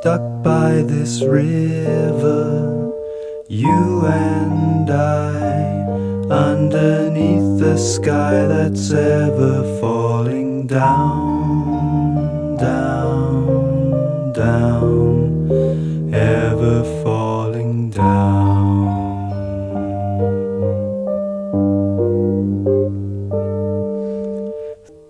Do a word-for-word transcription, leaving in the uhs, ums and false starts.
stuck by this river, you and I, underneath the sky that's ever falling down.